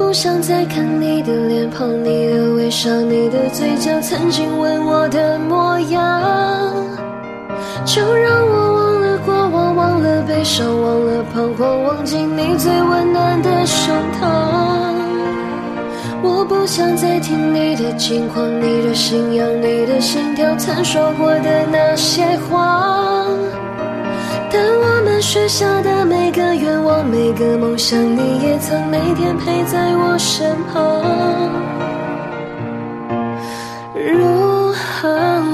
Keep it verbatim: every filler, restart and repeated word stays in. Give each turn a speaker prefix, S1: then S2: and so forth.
S1: 不想再看你的脸庞，你的微笑，你的嘴角，曾经吻我的模样。就让我忘了过往，忘了悲伤，忘了彷徨，忘记你最温暖的胸膛。我不想再听你的近况，你的信仰，你的心跳，曾说过的那些话。但我们许下的每个愿望，每个梦想，你也曾每天陪在我身旁。如何